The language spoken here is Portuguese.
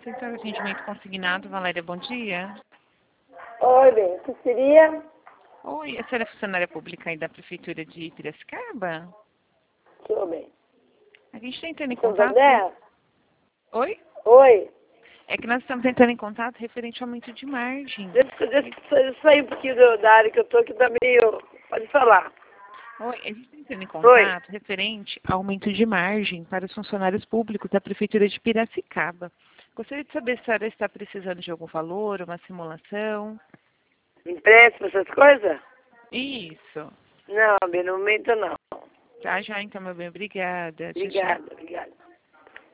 Central de Atendimento Consignado, Valéria, bom dia. Oi, bem, o que seria? Oi, a senhora é funcionária pública aí da Prefeitura de Piracicaba? Sou bem. A gente está entrando em Sou contato... Zé? Oi? Oi. É que nós estamos entrando em contato referente ao aumento de margem. Deixa eu sair um pouquinho da área que eu tô, que tá meio... Pode falar. Oi, a gente está entrando em Oi. contato referente ao aumento de margem para os funcionários públicos da Prefeitura de Piracicaba. Gostaria de saber se a senhora está precisando de algum valor, uma simulação. Empréstimo, essas coisas? Isso. Não, bem, no momento não. Tá, já então, meu bem. Obrigada. Tchau, tchau. Obrigada, obrigada.